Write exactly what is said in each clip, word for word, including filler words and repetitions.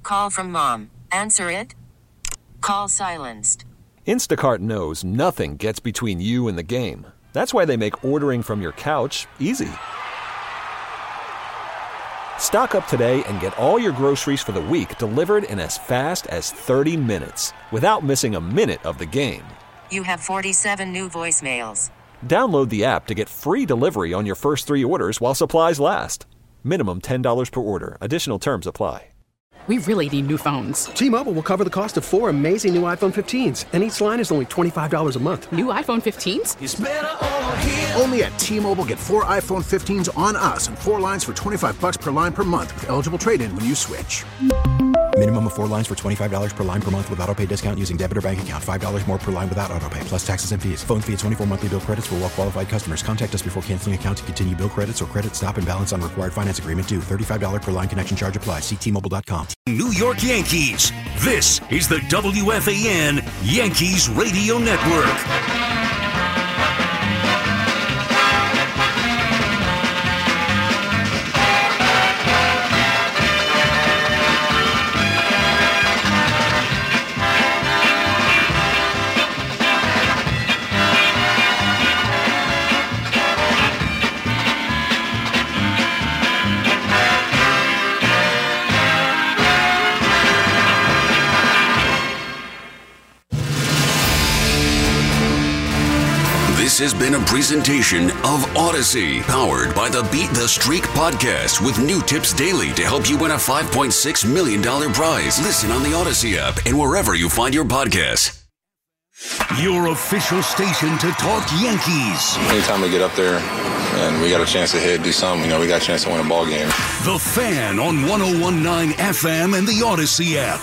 call from mom. Answer it. Call silenced. Instacart knows nothing gets between you and the game. That's why they make ordering from your couch easy. Stock up today and get all your groceries for the week delivered in as fast as thirty minutes without missing a minute of the game. You have forty-seven new voicemails. Download the app to get free delivery on your first three orders while supplies last. Minimum ten dollars per order. Additional terms apply. We really need new phones. T-Mobile will cover the cost of four amazing new iPhone fifteens, and each line is only twenty-five dollars a month. New iPhone fifteens? It's better over here. Only at T-Mobile, get four iPhone fifteens on us and four lines for twenty-five bucks per line per month with eligible trade-in when you switch. Minimum of four lines for twenty-five dollars per line per month with autopay discount using debit or bank account. five dollars more per line without autopay, plus taxes and fees. Phone fee at twenty-four monthly bill credits for well-qualified customers. Contact us before canceling account to continue bill credits or credit stop and balance on required finance agreement due. thirty-five dollars per line connection charge applies. See T Mobile dot com. New York Yankees. This is the W F A N Yankees Radio Network. This has been a presentation of Odyssey, powered by the Beat the Streak podcast with new tips daily to help you win a five point six million dollars prize. Listen on the Odyssey app and wherever you find your podcasts. Your official station to talk Yankees. Anytime we get up there and we got a chance to hit, do something, you know, we got a chance to win a ball game. The Fan on one oh one point nine F M and the Odyssey app.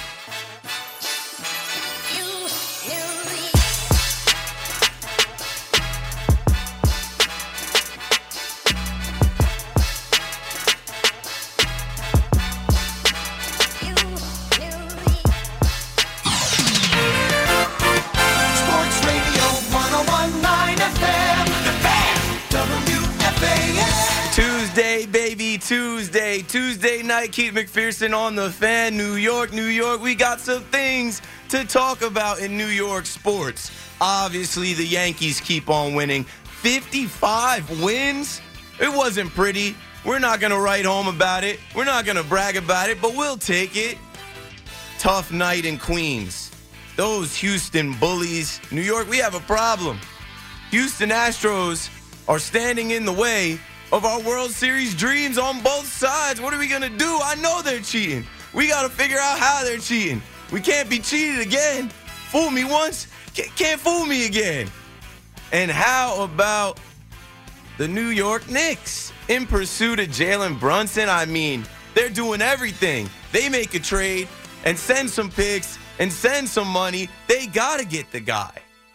Tuesday, Tuesday night, Keith McPherson on the Fan. New York, New York, we got some things to talk about in New York sports. Obviously, the Yankees keep on winning. fifty-five wins? It wasn't pretty. We're not going to write home about it. We're not going to brag about it, but we'll take it. Tough night in Queens. Those Houston bullies. New York, we have a problem. Houston Astros are standing in the way of our World Series dreams on both sides. What are we going to do? I know they're cheating. We got to figure out how they're cheating. We can't be cheated again. Fool me once, can't fool me again. And how about the New York Knicks in pursuit of Jalen Brunson? I mean, they're doing everything. They make a trade and send some picks and send some money. They got to get the guy.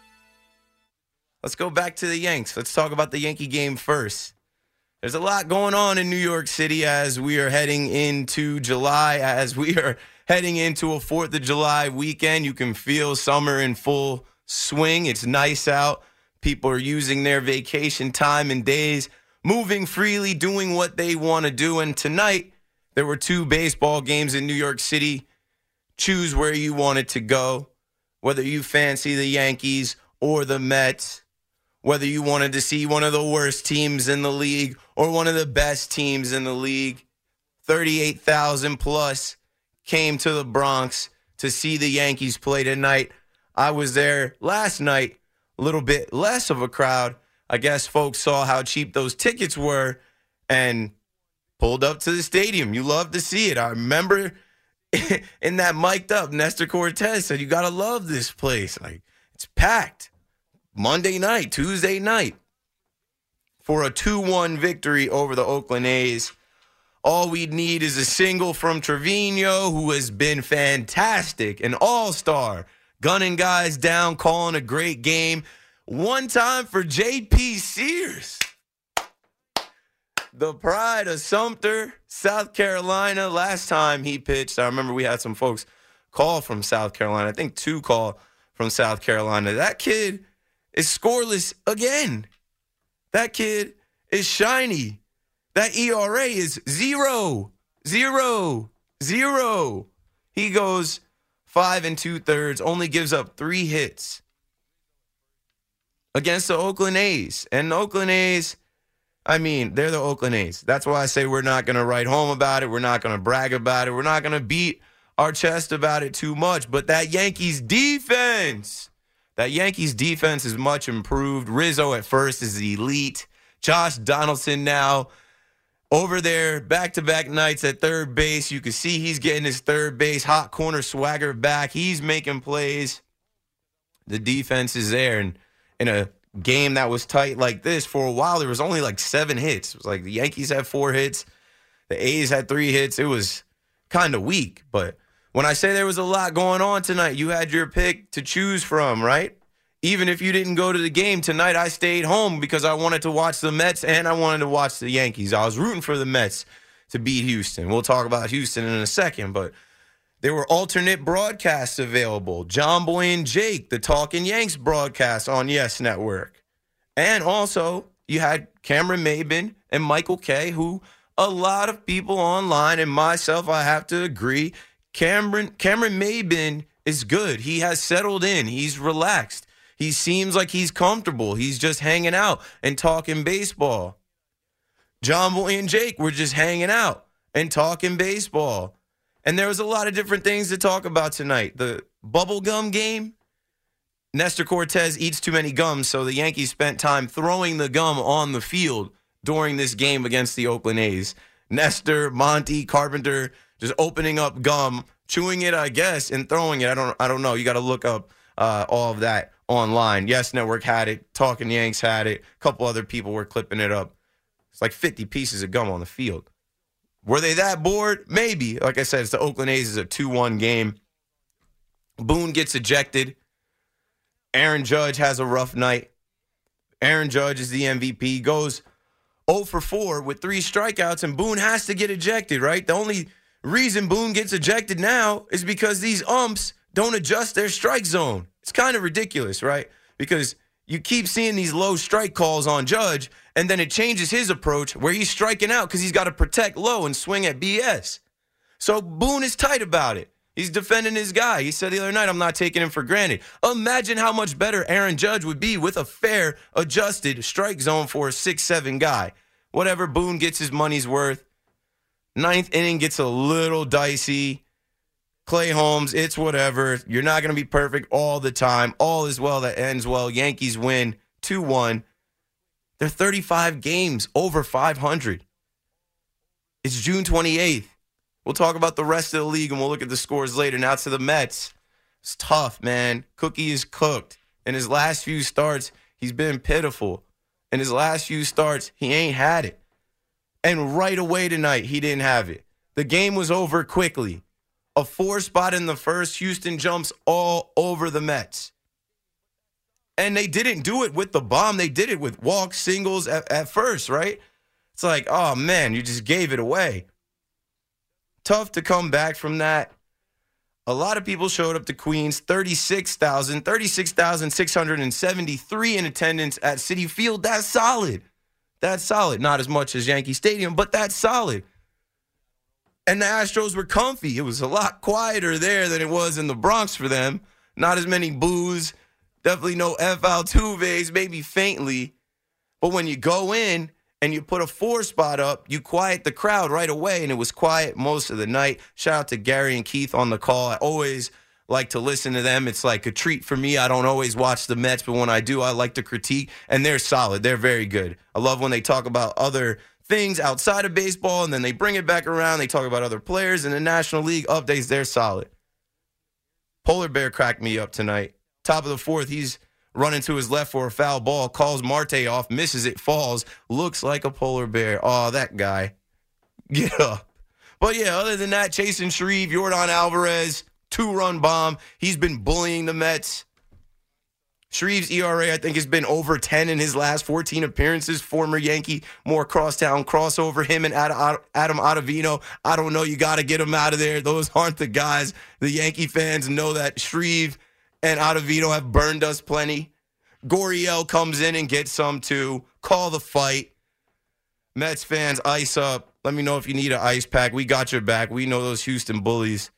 Let's go back to the Yanks. Let's talk about the Yankee game first. There's a lot going on in New York City as we are heading into July, as we are heading into a fourth of July weekend. You can feel summer in full swing. It's nice out. People are using their vacation time and days, moving freely, doing what they want to do. And tonight, there were two baseball games in New York City. Choose where you wanted to go, whether you fancy the Yankees or the Mets, whether you wanted to see one of the worst teams in the league or one of the best teams in the league. thirty-eight thousand plus came to the Bronx to see the Yankees play tonight. I was there last night, a little bit less of a crowd. I guess folks saw how cheap those tickets were and pulled up to the stadium. You love to see it. I remember in that mic'd up, Nestor Cortez said, you got to love this place. Like, it's packed. Monday night, Tuesday night, for a two one victory over the Oakland A's. All we need is a single from Trevino, who has been fantastic, an all-star, gunning guys down, calling a great game. One time for J P Sears, the pride of Sumter, South Carolina. Last time he pitched, I remember we had some folks call from South Carolina. I think two call from South Carolina. That kid is scoreless again. That kid is shiny. That E R A is zero, zero, zero. He goes five and two-thirds, only gives up three hits against the Oakland A's. And the Oakland A's, I mean, they're the Oakland A's. That's why I say we're not going to write home about it. We're not going to brag about it. We're not going to beat our chest about it too much. But that Yankees defense, that Yankees defense is much improved. Rizzo at first is elite. Josh Donaldson now over there, back-to-back nights at third base. You can see he's getting his third base hot corner swagger back. He's making plays. The defense is there. And in a game that was tight like this, for a while, there was only like seven hits. It was like the Yankees had four hits. The A's had three hits. It was kind of weak. But when I say there was a lot going on tonight, you had your pick to choose from, right? Even if you didn't go to the game tonight, I stayed home because I wanted to watch the Mets and I wanted to watch the Yankees. I was rooting for the Mets to beat Houston. We'll talk about Houston in a second, but there were alternate broadcasts available. John Boy and Jake, the Talking Yanks broadcast on Yes Network. And also, you had Cameron Maybin and Michael Kay, who a lot of people online, and myself, I have to agree, Cameron Cameron Maybin is good. He has settled in. He's relaxed. He seems like he's comfortable. He's just hanging out and talking baseball. John Boy and Jake were just hanging out and talking baseball. And there was a lot of different things to talk about tonight. The bubblegum game, Nestor Cortez eats too many gums, so the Yankees spent time throwing the gum on the field during this game against the Oakland A's. Nestor, Monty, Carpenter just opening up gum, chewing it, I guess, and throwing it. I don't I don't know. You got to look up uh, all of that online. Yes Network had it. Talking Yanks had it. A couple other people were clipping it up. It's like fifty pieces of gum on the field. Were they that bored? Maybe. Like I said, it's the Oakland A's. It's a two one game. Boone gets ejected. Aaron Judge has a rough night. Aaron Judge is the M V P. Goes oh for four with three strikeouts, and Boone has to get ejected, right? The only reason Boone gets ejected now is because these umps don't adjust their strike zone. It's kind of ridiculous, right? Because you keep seeing these low strike calls on Judge, and then it changes his approach where he's striking out because he's got to protect low and swing at B S. So Boone is tight about it. He's defending his guy. He said the other night, I'm not taking him for granted. Imagine how much better Aaron Judge would be with a fair, adjusted strike zone for a six seven guy. Whatever, Boone gets his money's worth. Ninth inning gets a little dicey. Clay Holmes, it's whatever. You're not going to be perfect all the time. All is well that ends well. Yankees win two one. They're thirty-five games over five hundred. It's June twenty-eighth. We'll talk about the rest of the league, and we'll look at the scores later. Now to the Mets. It's tough, man. Cookie is cooked. In his last few starts, he's been pitiful. In his last few starts, he ain't had it. And right away tonight, he didn't have it. The game was over quickly. A four spot in the first, Houston jumps all over the Mets. And they didn't do it with the bomb. They did it with walks, singles at, at first, right? It's like, oh, man, you just gave it away. Tough to come back from that. A lot of people showed up to Queens, thirty-six thousand, thirty-six thousand six hundred seventy-three in attendance at Citi Field. That's solid. That's solid. Not as much as Yankee Stadium, but that's solid. And the Astros were comfy. It was a lot quieter there than it was in the Bronx for them. Not as many boos. Definitely no F Altuves, maybe faintly. But when you go in and you put a four spot up, you quiet the crowd right away, and it was quiet most of the night. Shout out to Gary and Keith on the call. I always like to listen to them. It's like a treat for me. I don't always watch the Mets, but when I do, I like to critique, and they're solid. They're very good. I love when they talk about other things outside of baseball, and then they bring it back around. They talk about other players in the National League updates. They're solid. Polar Bear cracked me up tonight. Top of the fourth, he's running to his left for a foul ball, calls Marte off, misses it, falls, looks like a polar bear. Oh, that guy. Get up. But, yeah, other than that, Chasen Shreve, Yordan Alvarez, two-run bomb. He's been bullying the Mets. Shreve's E R A, I think, has been over ten in his last fourteen appearances. Former Yankee, more crosstown crossover. Him and Adam, Adam Ottavino. I don't know. You got to get him out of there. Those aren't the guys. The Yankee fans know that Shreve and Ottavino have burned us plenty. Gurriel comes in and gets some too. Call the fight. Mets fans, ice up. Let me know if you need an ice pack. We got your back. We know those Houston bullies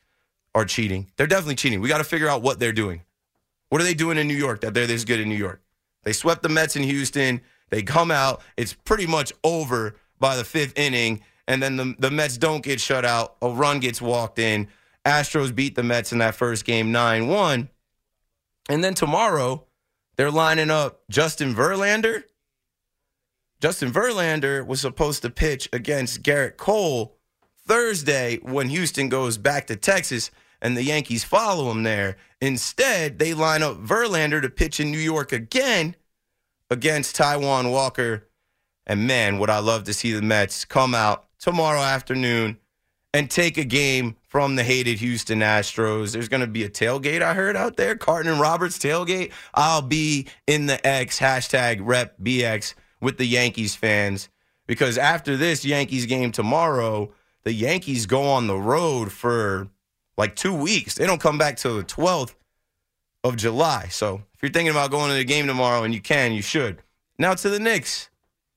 are cheating. They're definitely cheating. We got to figure out what they're doing. What are they doing in New York that they're this good in New York? They swept the Mets in Houston. They come out. It's pretty much over by the fifth inning, and then the, the Mets don't get shut out. A run gets walked in. Astros beat the Mets in that first game nine one. And then tomorrow, they're lining up Justin Verlander. Justin Verlander was supposed to pitch against Garrett Cole Thursday when Houston goes back to Texas and the Yankees follow him there. Instead, they line up Verlander to pitch in New York again against Taijuan Walker. And man, would I love to see the Mets come out tomorrow afternoon and take a game from the hated Houston Astros. There's going to be a tailgate, I heard, out there. Carton and Roberts tailgate. I'll be in the X, hashtag rep B X, with the Yankees fans. Because after this Yankees game tomorrow, the Yankees go on the road for like two weeks. They don't come back till the twelfth of July. So if you're thinking about going to the game tomorrow, and you can, you should. Now to the Knicks.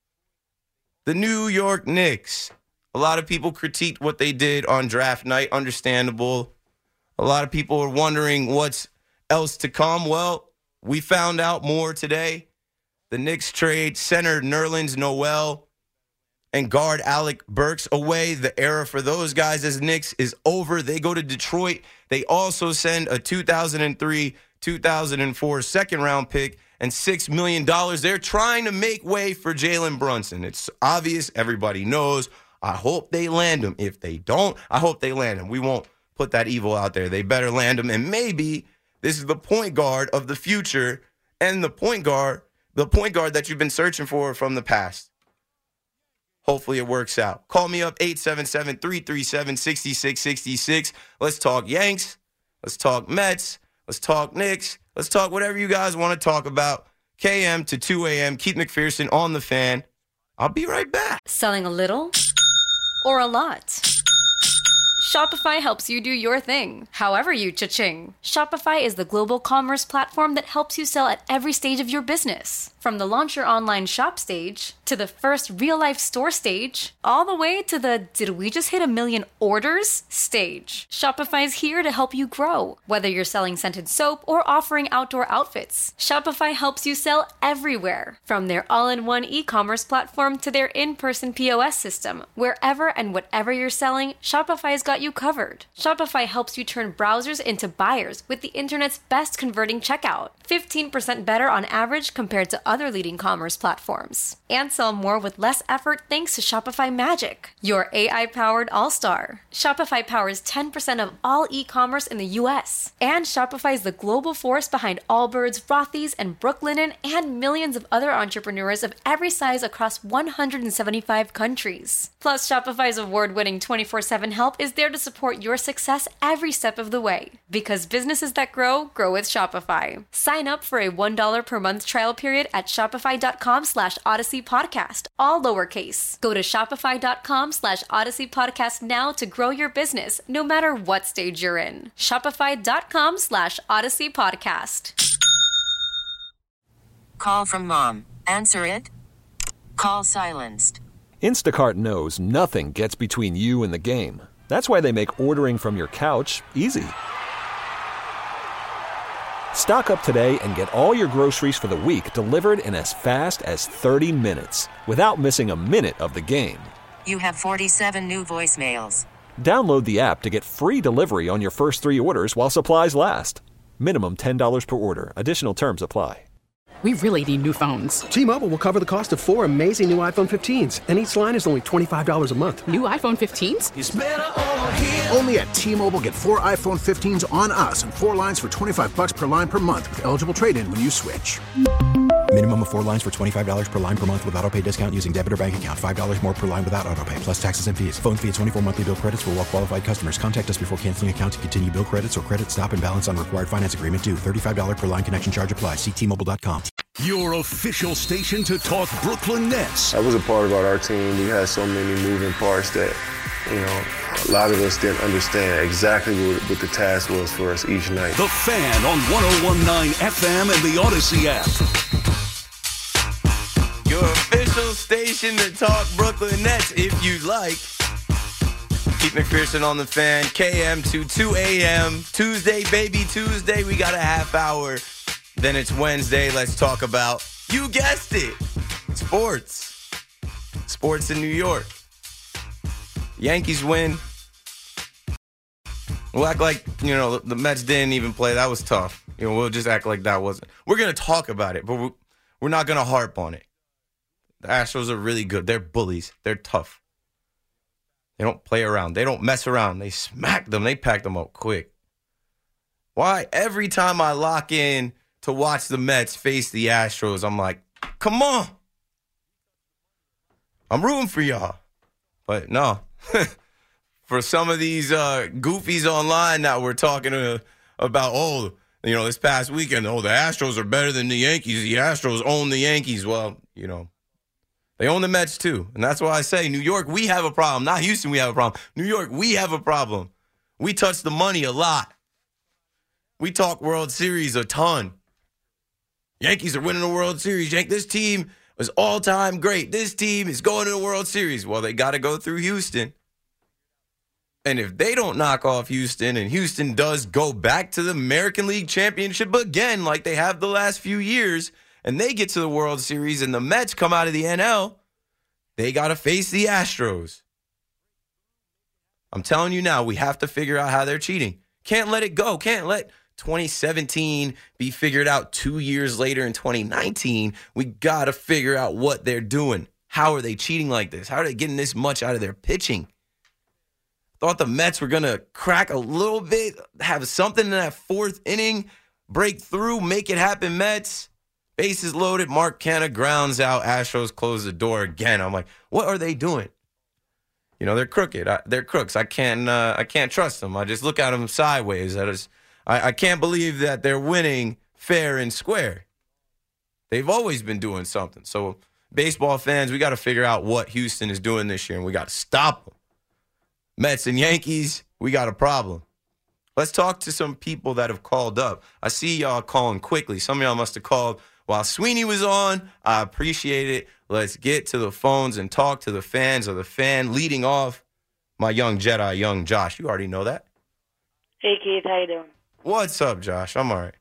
The New York Knicks. A lot of people critiqued what they did on draft night. Understandable. A lot of people are wondering what's else to come. Well, we found out more today. The Knicks trade center Nerlens Noel and guard Alec Burks away. The era for those guys as Knicks is over. They go to Detroit. They also send a two thousand three, two thousand four second-round pick and six million dollars. They're trying to make way for Jalen Brunson. It's obvious. Everybody knows. I hope they land him. If they don't, I hope they land him. We won't put that evil out there. They better land him. And maybe this is the point guard of the future and the point guard, the point guard that you've been searching for from the past. Hopefully it works out. Call me up, eight seven seven, three three seven, six six six six. Let's talk Yanks. Let's talk Mets. Let's talk Knicks. Let's talk whatever you guys want to talk about. K M to two a.m. Keith McPherson on the Fan. I'll be right back. Selling a little or a lot? Shopify helps you do your thing, however you cha-ching. Shopify is the global commerce platform that helps you sell at every stage of your business. From the launch your online shop stage, to the first real-life store stage, all the way to the did we just hit a million orders stage. Shopify's here to help you grow. Whether you're selling scented soap or offering outdoor outfits, Shopify helps you sell everywhere. From their all-in-one e-commerce platform to their in-person P O S system, wherever and whatever you're selling, Shopify's got you covered. Shopify helps you turn browsers into buyers with the internet's best converting checkout. fifteen percent better on average compared to other leading commerce platforms. And sell more with less effort thanks to Shopify Magic, your A I-powered all-star. Shopify powers ten percent of all e-commerce in the U S. And Shopify is the global force behind Allbirds, Rothy's, and Brooklinen, and millions of other entrepreneurs of every size across one hundred seventy-five countries. Plus, Shopify's award-winning twenty-four seven help is there to support your success every step of the way. Because businesses that grow, grow with Shopify. Sign up for a one dollar per month trial period at shopify.com slash Odyssey Podcast, all lowercase. Go to shopify.com slash Odyssey Podcast now to grow your business, no matter what stage you're in. Shopify.com slash Odyssey Podcast. Call from mom. Answer it. Call silenced. Instacart knows nothing gets between you and the game. That's why they make ordering from your couch easy. Stock up today and get all your groceries for the week delivered in as fast as thirty minutes without missing a minute of the game. You have forty-seven new voicemails. Download the app to get free delivery on your first three orders while supplies last. Minimum ten dollars per order. Additional terms apply. We really need new phones. T-Mobile will cover the cost of four amazing new iPhone fifteens, and each line is only twenty-five dollars a month. New iPhone fifteens? It's better over here. Only at T-Mobile, get four iPhone fifteens on us and four lines for twenty-five bucks per line per month with eligible trade-in when you switch. Minimum of four lines for twenty-five dollars per line per month with autopay discount using debit or bank account. five dollars more per line without autopay, plus taxes and fees. Phone fee at twenty-four monthly bill credits for well-qualified customers. Contact us before canceling account to continue bill credits or credit stop and balance on required finance agreement due. thirty-five dollars per line connection charge applies. See T Mobile dot com. Your official station to talk Brooklyn Nets. That was a part about our team. We had so many moving parts that, you know, a lot of us didn't understand exactly what, what the task was for us each night. The Fan on one oh one point nine F M and the Odyssey app. Your official station to talk Brooklyn Nets, if you like. Keith McPherson on the Fan, K M to two a.m. Tuesday, baby, Tuesday. We got a half hour. Then it's Wednesday. Let's talk about, you guessed it, sports. Sports in New York. Yankees win. We'll act like, you know, the Mets didn't even play. That was tough. You know, we'll just act like that wasn't. We're going to talk about it, but we're not going to harp on it. The Astros are really good. They're bullies. They're tough. They don't play around. They don't mess around. They smack them. They pack them up quick. Why? Every time I lock in to watch the Mets face the Astros, I'm like, come on. I'm rooting for y'all. But no. For some of these uh, goofies online that we're talking to, about, oh, you know, this past weekend, oh, the Astros are better than the Yankees. The Astros own the Yankees. Well, you know. They own the Mets, too. And that's why I say, New York, we have a problem. Not Houston, we have a problem. New York, we have a problem. We touch the money a lot. We talk World Series a ton. Yankees are winning the World Series. Yank, this team is all-time great. This team is going to the World Series. Well, they got to go through Houston. And if they don't knock off Houston, and Houston does go back to the American League Championship again, like they have the last few years, and they get to the World Series and the Mets come out of the N L, they got to face the Astros. I'm telling you now, we have to figure out how they're cheating. Can't let it go. Can't let twenty seventeen be figured out two years later in twenty nineteen. We got to figure out what they're doing. How are they cheating like this? How are they getting this much out of their pitching? Thought the Mets were going to crack a little bit, have something in that fourth inning, break through, make it happen, Mets. Bases loaded, Mark Canha grounds out, Astros close the door again. I'm like, what are they doing? You know, they're crooked. I, they're crooks. I can't uh, I can't trust them. I just look at them sideways. I, just, I, I can't believe that they're winning fair and square. They've always been doing something. So, baseball fans, we got to figure out what Houston is doing this year, and we got to stop them. Mets and Yankees, we got a problem. Let's talk to some people that have called up. I see y'all calling quickly. Some of y'all must have called while Sweeney was on. I appreciate it. Let's get to the phones and talk to the fans of the Fan. Leading off, my young Jedi, young Josh. You already know that. Hey, Keith. How you doing? What's up, Josh? I'm all right.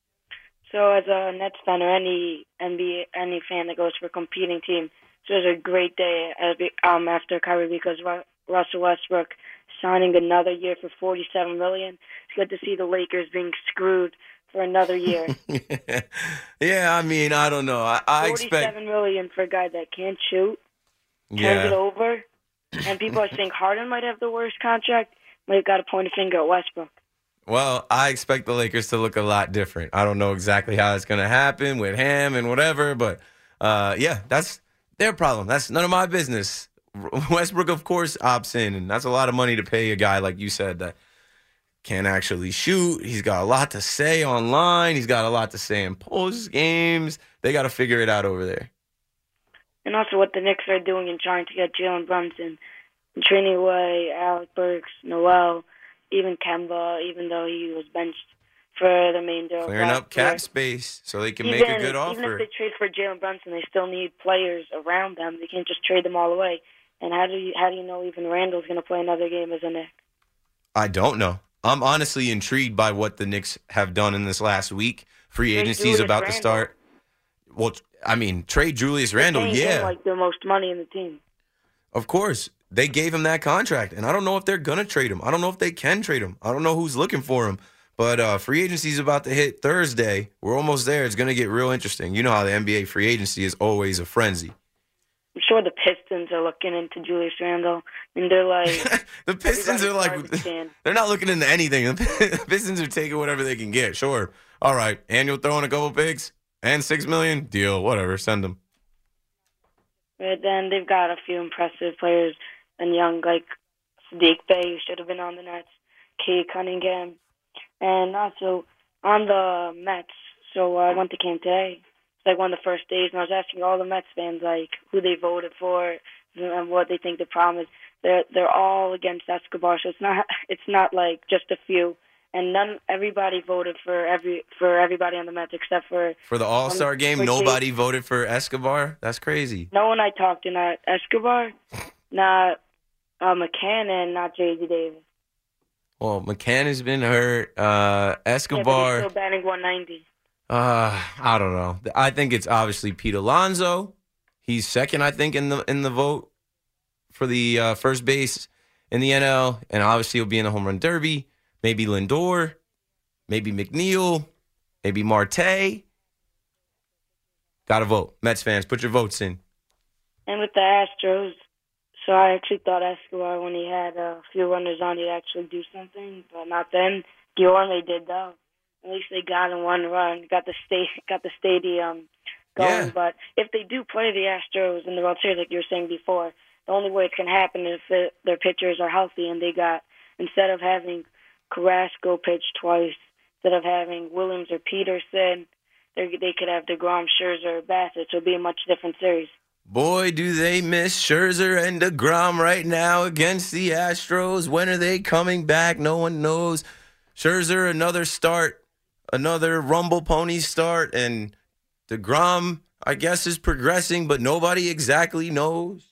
So as a Nets fan or any N B A, any fan that goes for a competing team, so it was a great day um, after Kyrie because Russell Westbrook signing another year for forty-seven million dollars. It's good to see the Lakers being screwed for another year. Yeah, I mean, I don't know. I, I expect forty-seven million dollars for a guy that can't shoot, can't yeah. get over, and people are saying Harden might have the worst contract. Might got to point a finger at Westbrook. Well, I expect the Lakers to look a lot different. I don't know exactly how it's going to happen with him and whatever, but uh, yeah, that's their problem. That's none of my business. Westbrook, of course, opts in, and that's a lot of money to pay a guy, like you said, that can't actually shoot. He's got a lot to say online. He's got a lot to say in post games. They got to figure it out over there. And also what the Knicks are doing in trying to get Jalen Brunson, and trading away Alec Burks, Noel, even Kemba, even though he was benched for the main deal. Clearing up cap space so they can even, make a good offer. Even if they trade for Jalen Brunson, they still need players around them. They can't just trade them all away. And how do you how do you know even Randall's going to play another game as a Knick? I don't know. I'm honestly intrigued by what the Knicks have done in this last week. Free agency is about Randall. to start. Well, I mean, trade Julius Randle, They're yeah. like the most money in the team. Of course. They gave him that contract, and I don't know if they're going to trade him. I don't know if they can trade him. I don't know who's looking for him. But uh, free agency is about to hit Thursday. We're almost there. It's going to get real interesting. You know how the N B A free agency is always a frenzy. I'm sure the Pistons are looking into Julius Randle. I mean, they're like... the Pistons are like... They're not looking into anything. The Pistons are taking whatever they can get. Sure. All right. Annual throwing a couple picks and six million dollars. Deal. Whatever. Send them. But then they've got a few impressive players and young, like Sadiq Bey, who should have been on the Nets, Kay Cunningham. And also on the Mets, so I went to camp today. It's like one of the first days, and I was asking all the Mets fans like who they voted for and what they think the problem is. They're they're all against Escobar, so it's not it's not like just a few. And none everybody voted for every for everybody on the Mets except for for the All Star um, game. Nobody Kay. voted for Escobar. That's crazy. No one I talked to, not Escobar, not uh, McCann and not J D Davis. Well, McCann has been hurt. Uh, Escobar. Yeah, but he's still batting one ninety. Uh, I don't know. I think it's obviously Pete Alonso. He's second, I think, in the in the vote for the uh, first base in the N L, and obviously he'll be in the home run derby. Maybe Lindor, maybe McNeil, maybe Marte. Got to vote. Mets fans, put your votes in. And with the Astros, so I actually thought Escobar, when he had a few runners on, he'd actually do something, but not then. Guillorme did, though. At least they got in one run, got the sta- got the stadium going. Yeah. But if they do play the Astros in the World Series, like you were saying before, the only way it can happen is if it, their pitchers are healthy, and they got, instead of having Carrasco pitch twice, instead of having Williams or Peterson, they they could have DeGrom, Scherzer, or Bassett, so it'll be a much different series. Boy, do they miss Scherzer and DeGrom right now against the Astros. When are they coming back? No one knows. Scherzer, another start, another Rumble Pony start, and DeGrom, I guess, is progressing, but nobody exactly knows.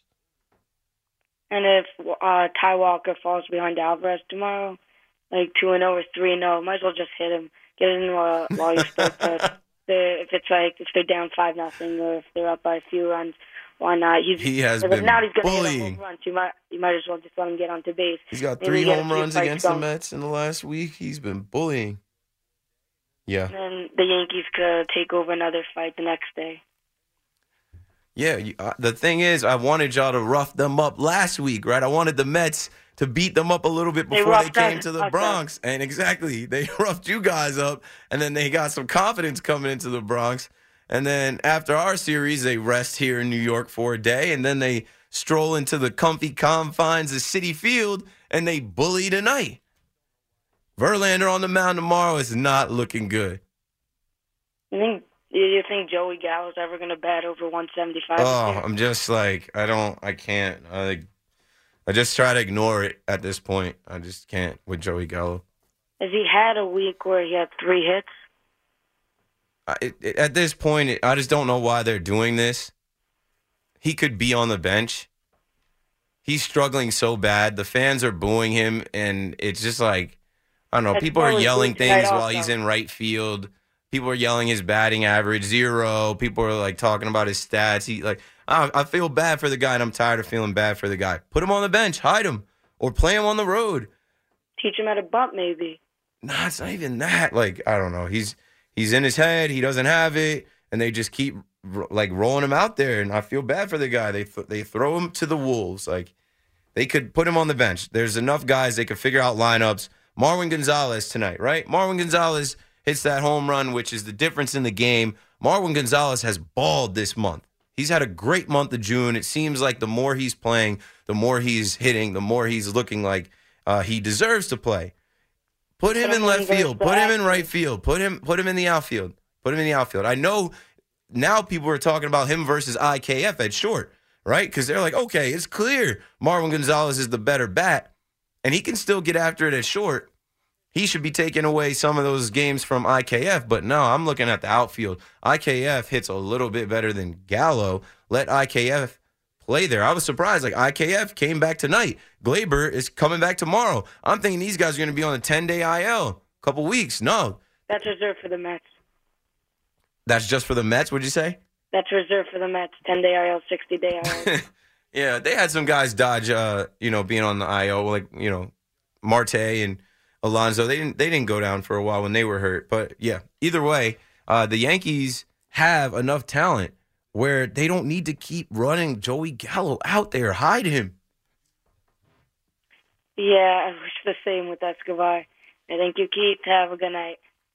And if uh, Ty Walker falls behind Alvarez tomorrow, like two and oh or three and oh, might as well just hit him. Get it in while, while you're still good. If it's like, if they're down five nothing, or if they're up by a few runs, why not? He's, he has been now he's going to get a home run. You might, you might as well just let him get onto base. He's got Maybe three home runs against going. the Mets in the last week. He's been bullying. Yeah. And then the Yankees could take over another fight the next day. Yeah, you, uh, the thing is, I wanted y'all to rough them up last week, right? I wanted the Mets to beat them up a little bit before they, they came to the Bronx. Up. And exactly, they roughed you guys up, and then they got some confidence coming into the Bronx. And then after our series, they rest here in New York for a day, and then they stroll into the comfy confines of Citi Field, and they bully tonight. Verlander on the mound tomorrow is not looking good. You think, you think Joey Gallo's ever going to bat over one seventy-five? Oh, I'm just like, I don't, I can't. I, I just try to ignore it at this point. I just can't with Joey Gallo. Has he had a week where he had three hits? I, it, at this point, it, I just don't know why they're doing this. He could be on the bench. He's struggling so bad. The fans are booing him, and it's just like, I don't know. That's people are yelling things while also. he's in right field. People are yelling his batting average, zero. People are, like, talking about his stats. He like, I, I feel bad for the guy, and I'm tired of feeling bad for the guy. Put him on the bench. Hide him. Or play him on the road. Teach him how to bunt, maybe. Nah, it's not even that. Like, I don't know. He's he's in his head. He doesn't have it, and they just keep, like, rolling him out there, and I feel bad for the guy. They th- they throw him to the wolves. Like, they could put him on the bench. There's enough guys. They could figure out lineups. Marwin Gonzalez tonight, right? Marwin Gonzalez hits that home run, which is the difference in the game. Marwin Gonzalez has balled this month. He's had a great month of June. It seems like the more he's playing, the more he's hitting, the more he's looking like uh, he deserves to play. Put him in left field. Put him in right field. Put him put him in the outfield. Put him in the outfield. I know now people are talking about him versus I K F at short, right? Because they're like, okay, it's clear Marwin Gonzalez is the better bat, and he can still get after it at short. He should be taking away some of those games from I K F, but no, I'm looking at the outfield. I K F hits a little bit better than Gallo. Let I K F play there. I was surprised. Like, I K F came back tonight. Gleyber is coming back tomorrow. I'm thinking these guys are going to be on a ten-day I L, a couple weeks. No. That's reserved for the Mets. That's just for the Mets, what'd you say? That's reserved for the Mets. ten-day I L, sixty-day I L. Yeah, they had some guys dodge, uh, you know, being on the I L, like, you know, Marte and Alonso. They didn't they didn't go down for a while when they were hurt. But, yeah, either way, uh, the Yankees have enough talent where they don't need to keep running Joey Gallo out there. Hide him. Yeah, I wish the same with Escobar. I thank you, Keith. Have a good night.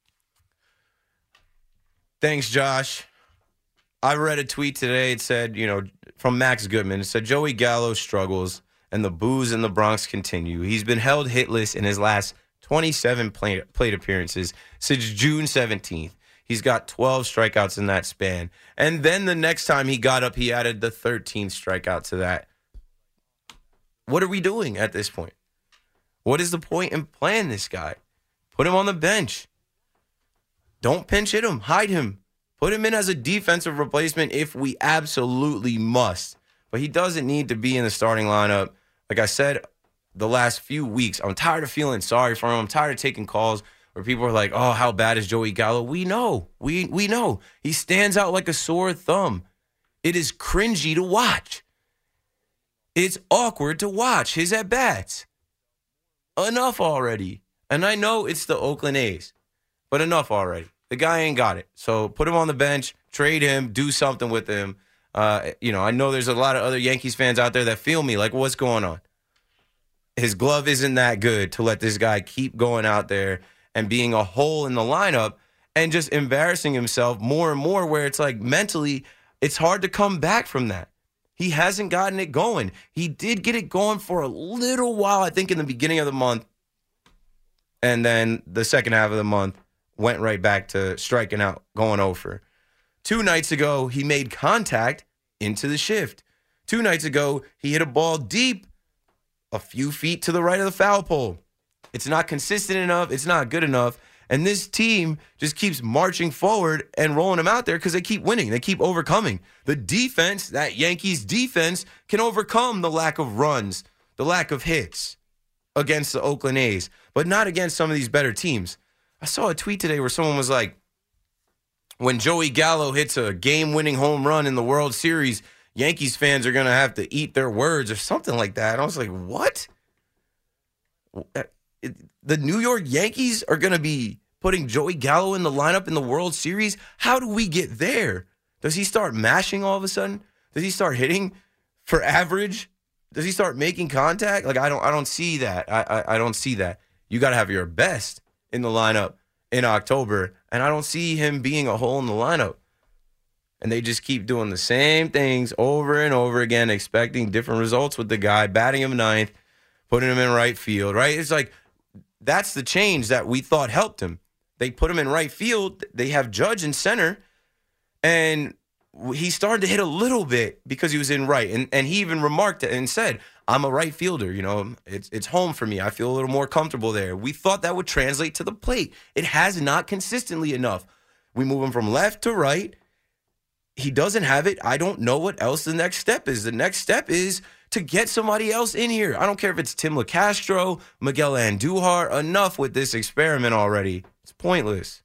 Thanks, Josh. I read a tweet today. It said, you know, from Max Goodman. It said, Joey Gallo struggles and the boos in the Bronx continue. He's been held hitless in his last twenty-seven plate, plate appearances since June seventeenth. He's got twelve strikeouts in that span. And then the next time he got up, he added the thirteenth strikeout to that. What are we doing at this point? What is the point in playing this guy? Put him on the bench. Don't pinch hit him. Hide him. Put him in as a defensive replacement if we absolutely must. But he doesn't need to be in the starting lineup like I said, the last few weeks, I'm tired of feeling sorry for him. I'm tired of taking calls where people are like, oh, how bad is Joey Gallo? We know. We we know. He stands out like a sore thumb. It is cringy to watch. It's awkward to watch his at-bats. Enough already. And I know it's the Oakland A's, but enough already. The guy ain't got it. So put him on the bench, trade him, do something with him. Uh, you know, I know there's a lot of other Yankees fans out there that feel me like, what's going on? His glove isn't that good to let this guy keep going out there and being a hole in the lineup and just embarrassing himself more and more, where it's like mentally it's hard to come back from that. He hasn't gotten it going. He did get it going for a little while, I think, in the beginning of the month. And then the second half of the month went right back to striking out, going over. Two nights ago, he made contact into the shift. Two nights ago, he hit a ball deep a few feet to the right of the foul pole. It's not consistent enough. It's not good enough. And this team just keeps marching forward and rolling them out there because they keep winning. They keep overcoming. The defense, that Yankees defense, can overcome the lack of runs, the lack of hits against the Oakland A's, but not against some of these better teams. I saw a tweet today where someone was like, when Joey Gallo hits a game-winning home run in the World Series, Yankees fans are going to have to eat their words or something like that. And I was like, what? The New York Yankees are going to be putting Joey Gallo in the lineup in the World Series? How do we get there? Does he start mashing all of a sudden? Does he start hitting for average? Does he start making contact? Like, I don't I don't see that. I, I, I don't see that. You got to have your best in the lineup in October, and I don't see him being a hole in the lineup. And they just keep doing the same things over and over again, expecting different results with the guy, batting him ninth, putting him in right field, right? It's like, that's the change that we thought helped him. They put him in right field. They have Judge in center, and he started to hit a little bit because he was in right. And and he even remarked it and said, I'm a right fielder. You know, it's it's home for me. I feel a little more comfortable there. We thought that would translate to the plate. It has not consistently enough. We move him from left to right. He doesn't have it. I don't know what else the next step is. The next step is to get somebody else in here. I don't care if it's Tim LeCastro, Miguel Andujar. Enough with this experiment already. It's pointless.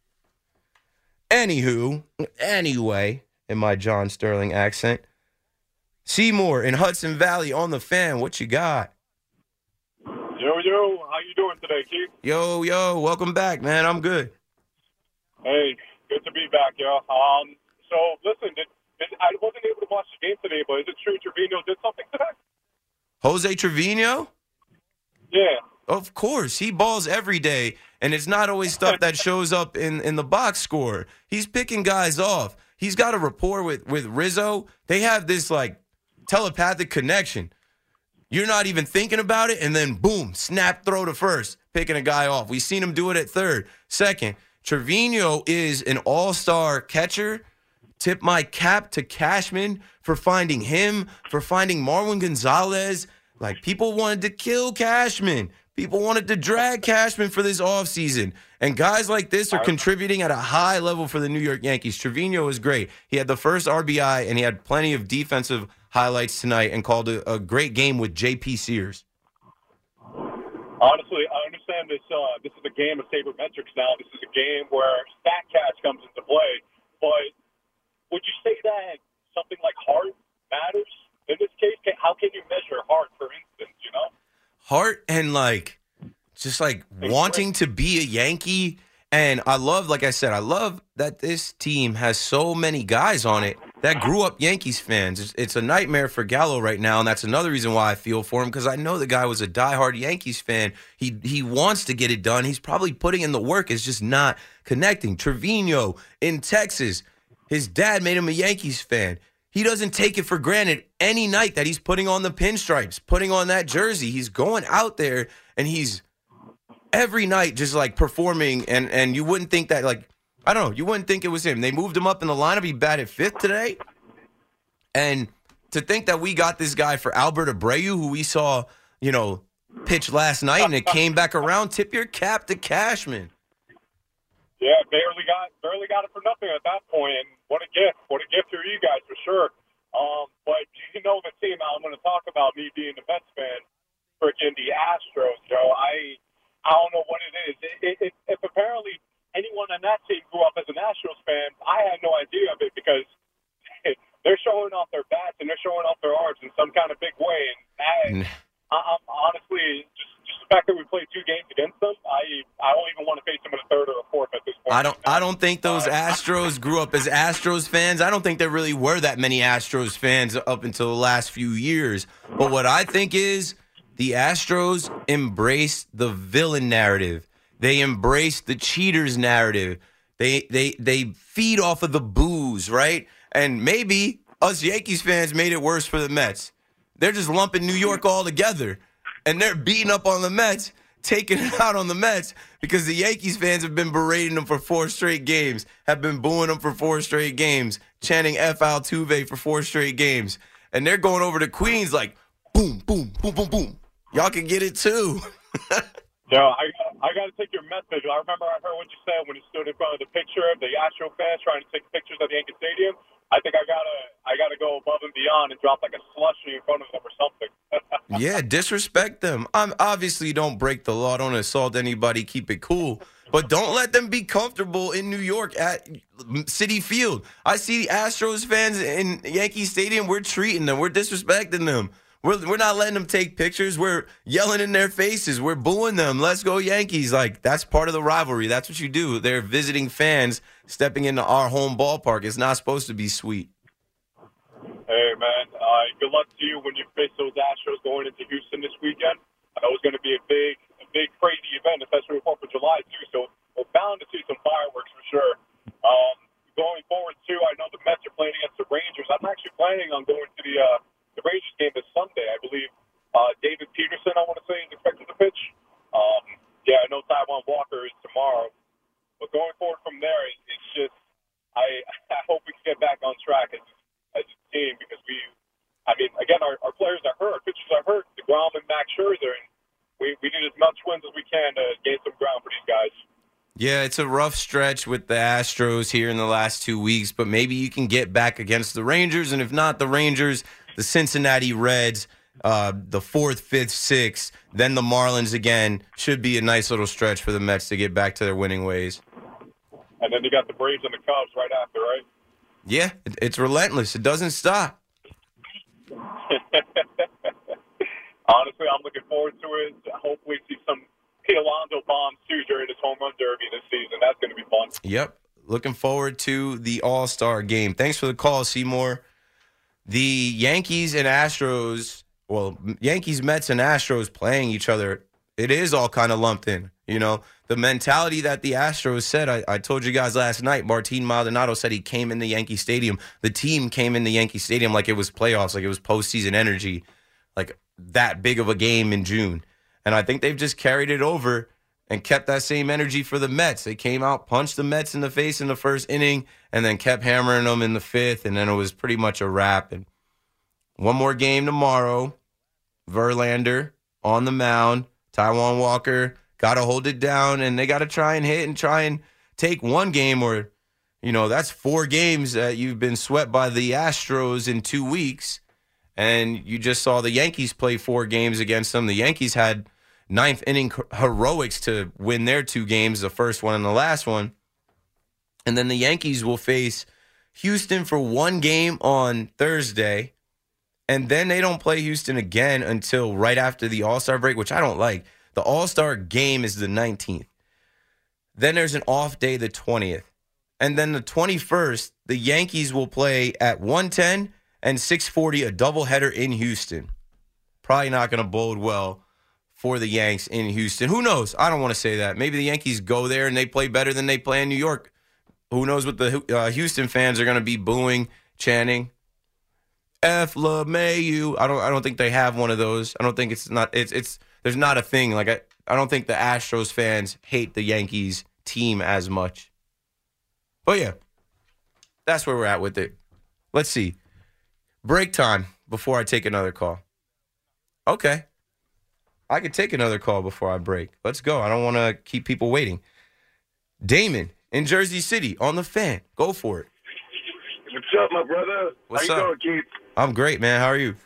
Anywho, anyway, in my John Sterling accent, Seymour in Hudson Valley on the Fan. What you got? Yo, yo. How you doing today, Keith? Yo, yo. Welcome back, man. I'm good. Hey, good to be back, yo. Um, so, listen, did, did, I wasn't able to watch the game today, but is it true Trevino did something today? Jose Trevino? Yeah. Of course. He balls every day, and it's not always stuff that shows up in, in the box score. He's picking guys off. He's got a rapport with, with Rizzo. They have this, like, telepathic connection. You're not even thinking about it, and then, boom, snap throw to first, picking a guy off. We've seen him do it at third. Second, Trevino is an all-star catcher. Tip my cap to Cashman for finding him, for finding Marwin Gonzalez. Like, people wanted to kill Cashman. People wanted to drag Cashman for this offseason. And guys like this are contributing at a high level for the New York Yankees. Trevino is great. He had the first R B I, and he had plenty of defensive highlights tonight and called a, a great game with J P Sears. Honestly, I understand this uh, This is a game of sabermetrics now. This is a game where StatCast comes into play. But would you say that something like heart matters in this case? How can you measure heart, for instance, you know? Heart and, like, just, like, wanting to be a Yankee. And I love, like I said, I love that this team has so many guys on it that grew up Yankees fans. It's, it's a nightmare for Gallo right now, and that's another reason why I feel for him, because I know the guy was a diehard Yankees fan. He he wants to get it done. He's probably putting in the work. It's just not connecting. Trevino in Texas, his dad made him a Yankees fan. He doesn't take it for granted any night that he's putting on the pinstripes, putting on that jersey. He's going out there, and he's every night just, like, performing, and, and you wouldn't think that, like, I don't know, you wouldn't think it was him. They moved him up in the lineup. He batted fifth today. And to think that we got this guy for Albert Abreu, who we saw, you know, pitch last night, and it came back around, tip your cap to Cashman. Yeah, barely got barely got it for nothing at that point, and what a gift. What a gift for you guys, for sure. Um, but you know the team I'm going to talk about, me being a Mets fan, freaking the Astros, Joe. I I don't know what it is. It, it, it, if apparently anyone on that team grew up as an Astros fan, I had no idea of it because they're showing off their bats and they're showing off their arms in some kind of big way. And I, I, I'm honestly, just, just the fact that we played two games against them, I I don't even want to face them in a third or a fourth at this point. I don't I don't think those Astros grew up as Astros fans. I don't think there really were that many Astros fans up until the last few years. But what I think is the Astros embrace the villain narrative. They embrace the cheaters narrative. They they they feed off of the booze, right? And maybe us Yankees fans made it worse for the Mets. They're just lumping New York all together, and they're beating up on the Mets, taking it out on the Mets because the Yankees fans have been berating them for four straight games, have been booing them for four straight games, chanting F Altuve for four straight games. And they're going over to Queens like, boom, boom, boom, boom, boom. Y'all can get it too. No, I I got to take your message. I remember I heard what you said when you stood in front of the picture of the Astro fans trying to take pictures at the Yankee Stadium. I think I gotta I gotta go above and beyond and drop like a slushie in front of them or something. Yeah, disrespect them. I'm obviously don't break the law, don't assault anybody, keep it cool. But don't let them be comfortable in New York at Citi Field. I see Astros fans in Yankee Stadium. We're treating them. We're disrespecting them. We're, we're not letting them take pictures. We're yelling in their faces. We're booing them. Let's go Yankees. Like, that's part of the rivalry. That's what you do. They're visiting fans stepping into our home ballpark. It's not supposed to be sweet. Hey, man. Uh, good luck to you when you face those Astros going into Houston this weekend. I know it's going to be a big, a big, crazy event, especially for fourth of July, too. So we're bound to see some fireworks for sure. Um, going forward, too, I know the Mets are playing against the Rangers. I'm actually planning on going to the uh, the Rangers game this Sunday. I believe uh, David Peterson, I want to say, is expected to pitch. Um, yeah, I know Taijuan Walker is tomorrow. But going forward from there, it's just I, I hope we can get back on track as, as a team because we, I mean, again, our, our players are hurt. Pitchers are hurt. DeGrom and Max Scherzer. And we, we need as much wins as we can to gain some ground for these guys. Yeah, it's a rough stretch with the Astros here in the last two weeks, but maybe you can get back against the Rangers, and if not the Rangers, the Cincinnati Reds, uh, the fourth, fifth, sixth, then the Marlins again. Should be a nice little stretch for the Mets to get back to their winning ways. And then you got the Braves and the Cubs right after, right? Yeah, it, it's relentless. It doesn't stop. Honestly, I'm looking forward to it. Hopefully see some Pete Alonso bombs, too, during his home run derby this season. That's going to be fun. Yep. Looking forward to the All-Star game. Thanks for the call, Seymour. The Yankees and Astros, well, Yankees, Mets, and Astros playing each other, it is all kind of lumped in. You know, the mentality that the Astros said, I, I told you guys last night, Martin Maldonado said he came in the Yankee Stadium. The team came in the Yankee Stadium like it was playoffs, like it was postseason energy, like that big of a game in June. And I think they've just carried it over and kept that same energy for the Mets. They came out, punched the Mets in the face in the first inning, and then kept hammering them in the fifth, and then it was pretty much a wrap. And one more game tomorrow. Verlander on the mound. Taijuan Walker got to hold it down, and they got to try and hit and try and take one game or, you know, that's four games that you've been swept by the Astros in two weeks. And you just saw the Yankees play four games against them. The Yankees had ninth inning heroics to win their two games, the first one and the last one. And then the Yankees will face Houston for one game on Thursday. And then they don't play Houston again until right after the All-Star break, which I don't like. The All-Star game is the nineteenth. Then there's an off day, the twentieth. And then the twenty-first, the Yankees will play at one ten and six forty, a doubleheader in Houston. Probably not going to bode well for the Yanks in Houston. Who knows? I don't want to say that. Maybe the Yankees go there and they play better than they play in New York. Who knows what the uh, Houston fans are going to be booing, chanting. F LeMahieu. I don't. I don't think they have one of those. I don't think it's not. It's. It's. There's not a thing. Like I. I don't think the Astros fans hate the Yankees team as much. But yeah, that's where we're at with it. Let's see. Break time before I take another call. Okay. I could take another call before I break. Let's go. I don't want to keep people waiting. Damon in Jersey City on the Fan. Go for it. What's up, my brother? What's How you up? doing, Keith? I'm great, man. How are you?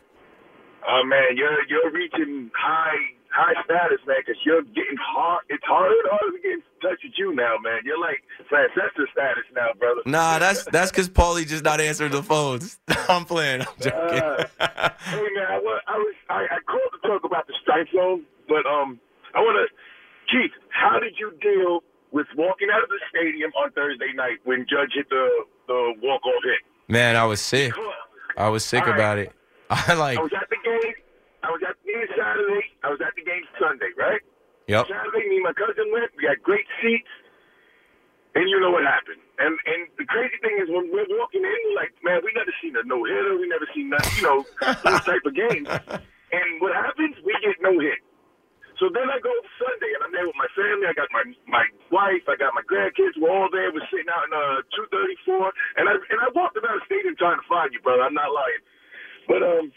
Oh, man, you're you're reaching high high status, man, because you're getting hard. It's harder and harder to get in touch with you now, man. You're like Francesca status now, brother. Nah, that's that's because Paulie just not answering the phones. I'm playing. I'm joking. Uh, hey, man, I, wa- I was I, I called to talk about the strike zone, but um, I want to, Keith, how did you deal with walking out of the stadium on Thursday night when Judge hit the the walk off hit? Man, I was sick. I was sick All right. about it. I like. I was at the game. I was at the game Saturday. I was at the game Sunday, right? Yep. Saturday, me and my cousin went. We had great seats. And you know what happened. And and the crazy thing is when we're walking in, we're like, man, we never seen a no-hitter. We never seen nothing, you know, those type of games. And what happens? We get no-hit. So then I go Sunday, and I'm there with my family. I got my my wife. I got my grandkids. We're all there. We're sitting out in uh, two thirty-four. And I, and I walked around the stadium trying to find you, brother. I'm not lying. But um,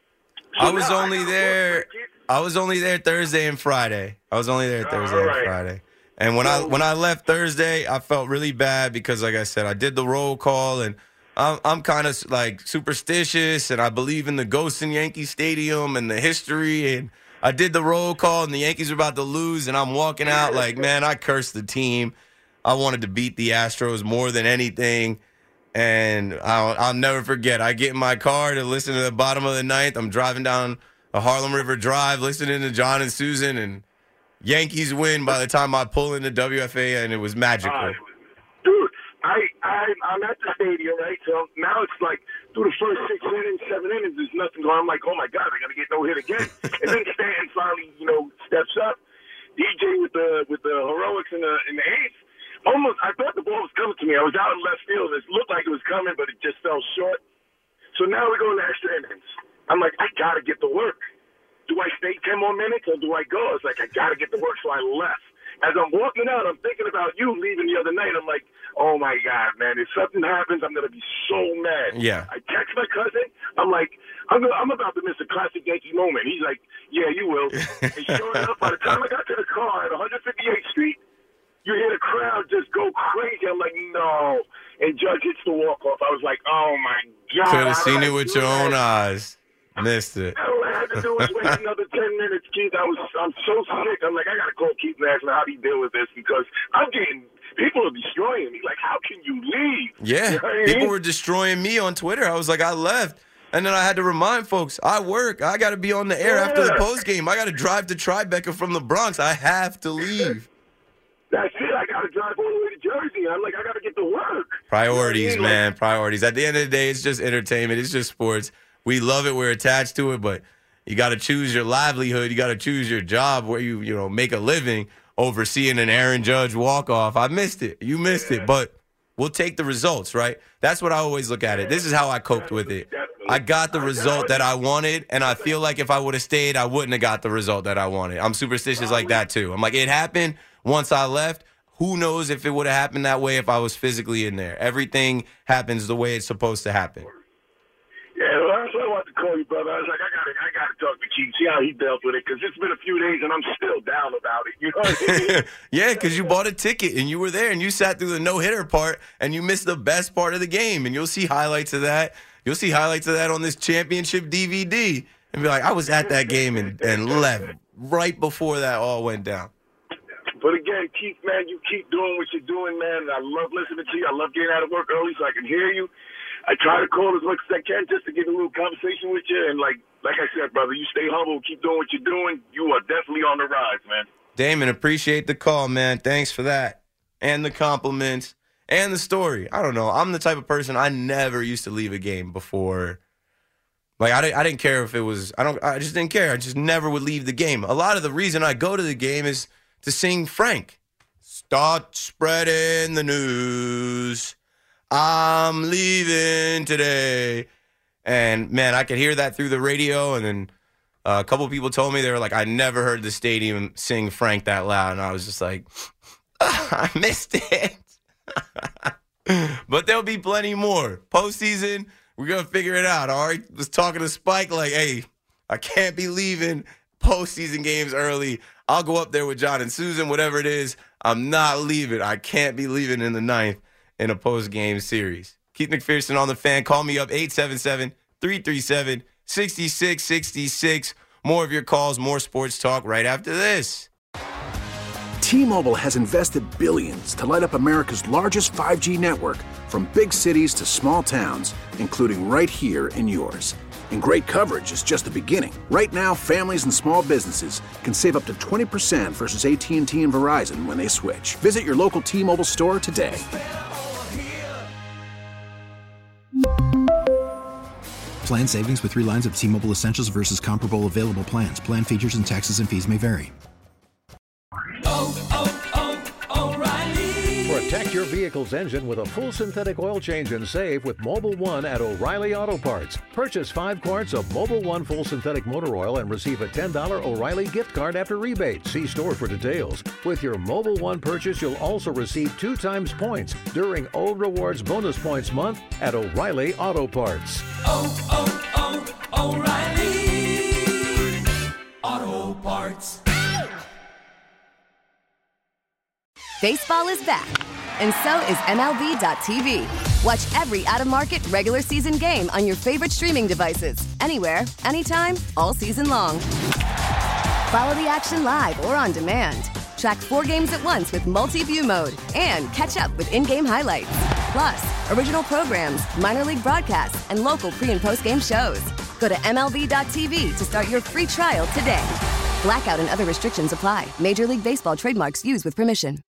so I was now only I gotta there. walk back in. I was only there Thursday and Friday. I was only there Thursday all and right. Friday. And when I when I left Thursday, I felt really bad because, like I said, I did the roll call, and I'm I'm kind of like superstitious, and I believe in the ghosts in Yankee Stadium and the history. And I did the roll call, and the Yankees were about to lose, and I'm walking out like, man, I cursed the team. I wanted to beat the Astros more than anything. And I'll, I'll never forget. I get in my car to listen to the bottom of the ninth. I'm driving down the Harlem River Drive, listening to John and Susan, and Yankees win by the time I pull into W F A, and it was magical. Uh, dude, I, I, I'm at the stadium, right? So now it's like through the first six innings, seven innings, there's nothing going on. I'm like, oh, my God, I got to get no hit again. And then Stanton finally, you know, steps up. D J with the with the heroics in the in the eighth. Almost, I thought the ball was coming to me. I was out in left field. It looked like it was coming, but it just fell short. So now we go into extra innings. I'm like, I got to get to work. Do I stay ten more minutes or do I go? It's like, I got to get to work, so I left. As I'm walking out, I'm thinking about you leaving the other night. I'm like, oh, my God, man, if something happens, I'm going to be so mad. Yeah. I text my cousin. I'm like, I'm, I'm about to miss a classic Yankee moment. He's like, yeah, you will. And sure enough, by the time I got to the car at one fifty-eighth Street, you hear the crowd just go crazy. I'm like, no. And Judge hits the walk-off. I was like, oh, my God. Could have seen I it with your that? own eyes. Missed it. All I had to do was wait another ten minutes, Keith. I was, I'm so sick. I'm like, I got to call Keith and ask him how do you deal with this because I'm getting, people are destroying me. Like, how can you leave? Yeah. You know what I People mean? were destroying me on Twitter. I was like, I left. And then I had to remind folks, I work. I got to be on the air after the Yeah. post game. I got to drive to Tribeca from the Bronx. I have to leave. That's it. I got to drive all the way to Jersey. I'm like, I got to get to work. Priorities, You know what I mean? man. Priorities. At the end of the day, it's just entertainment. It's just sports. We love it. We're attached to it, but you got to choose your livelihood. You got to choose your job where you, you know, make a living over seeing an Aaron Judge walk off. I missed it. You missed it, but we'll take the results, right? That's what I always look at it. This is how I coped with it. I got the result that I wanted, and I feel like if I would have stayed, I wouldn't have got the result that I wanted. I'm superstitious like that, too. I'm like, it happened once I left. Who knows if it would have happened that way if I was physically in there? Everything happens the way it's supposed to happen. Yeah, well, that's why I wanted to call you, brother. I was like, I got to I got to talk to Keith, see how he dealt with it, because it's been a few days, and I'm still down about it. You know what I mean? Yeah, because you bought a ticket, and you were there, and you sat through the no-hitter part, and you missed the best part of the game, and you'll see highlights of that. You'll see highlights of that on this championship D V D, and be like, I was at that game and, and left right before that all went down. But again, Keith, man, you keep doing what you're doing, man. I love listening to you. I love getting out of work early so I can hear you. I try to call as much as I can just to get a little conversation with you. And like like I said, brother, you stay humble. Keep doing what you're doing. You are definitely on the rise, man. Damon, appreciate the call, man. Thanks for that. And the compliments and the story. I don't know. I'm the type of person, I never used to leave a game before. Like, I didn't, I didn't care if it was, I don't, I just didn't care. I just never would leave the game. A lot of the reason I go to the game is to sing Frank. Start spreading the news. I'm leaving today. And, man, I could hear that through the radio. And then uh, a couple of people told me, they were like, I never heard the stadium sing Frank that loud. And I was just like, I missed it. But there'll be plenty more. Postseason, we're going to figure it out. All right. Was talking to Spike like, hey, I can't be leaving postseason games early. I'll go up there with John and Susan, whatever it is. I'm not leaving. I can't be leaving in the ninth in a post-game series. Keith McPherson on the Fan. Call me up, eight seven seven, three three seven, six six six six. More of your calls, more sports talk right after this. T-Mobile has invested billions to light up America's largest five G network, from big cities to small towns, including right here in yours. And great coverage is just the beginning. Right now, families and small businesses can save up to twenty percent versus A T and T and Verizon when they switch. Visit your local T-Mobile store today. Plan savings with three lines of T-Mobile Essentials versus comparable available plans. Plan features and taxes and fees may vary. Protect your vehicle's engine with a full synthetic oil change and save with Mobil one at O'Reilly Auto Parts. Purchase five quarts of Mobil one full synthetic motor oil and receive a ten dollars O'Reilly gift card after rebate. See store for details. With your Mobil one purchase, you'll also receive two times points during O Rewards Bonus Points Month at O'Reilly Auto Parts. Oh, oh, oh, O'Reilly Auto Parts. Baseball is back, and so is M L B dot T V. Watch every out-of-market regular season game on your favorite streaming devices, anywhere, anytime, all season long. Follow the action live or on demand. Track four games at once with multi-view mode and catch up with in-game highlights. Plus, original programs, minor league broadcasts, and local pre- and post-game shows. Go to M L B dot T V to start your free trial today. Blackout and other restrictions apply. Major League Baseball trademarks used with permission.